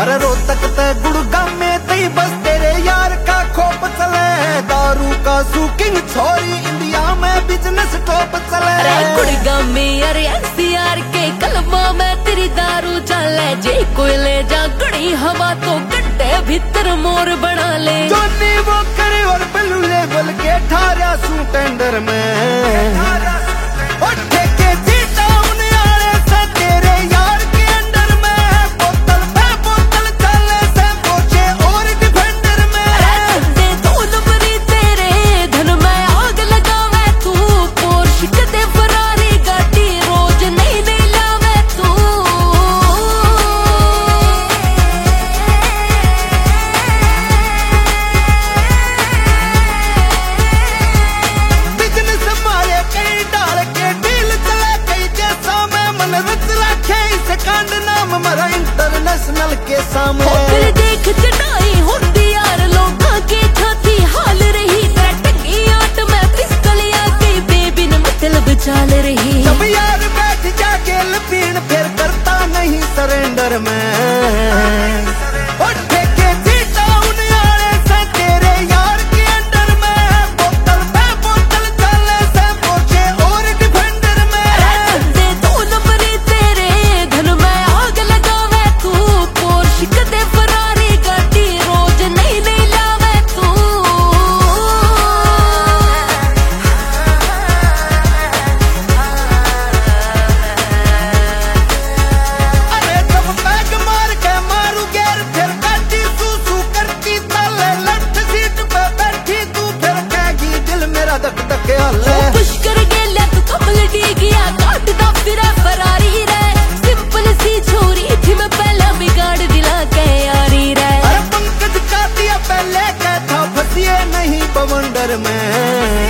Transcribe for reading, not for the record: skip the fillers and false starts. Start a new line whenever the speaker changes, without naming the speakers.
अरे रोहतक ते गुड़गांव में तई बस तेरे यार का खोप चले। दारू का सूकिंग छोरी इंडिया में बिजनेस टॉप चले।
अरे गुड़गांव में अरे एनसीआर के कलमा में तेरी दारू चले। जे कोई ले जा गड़ी हवा तो गड्ढे भीतर मोर बना ले।
जोनी वो करे और बलू लेवल के ठारा सू टेंडर में इंटरनेशनल के सामने
फिर देख चढ़ाई होती यार लोगों की छाती हाल रही। टंगी आट में पिस्तौल के बेबी ने मतलब चाल रही।
जब यार बैठ जा गेल पीण फिर करता नहीं सरेंडर में।
पुष्कर गेल्या तू कमल गया काटदा फिरे फरारी रे। सिंपल सी छोरी थी मैं पहला बिगाड़ दिला के यारी रे।
अरे पंकज का दिया पहले क्या था फंसिए नहीं बवंडर में।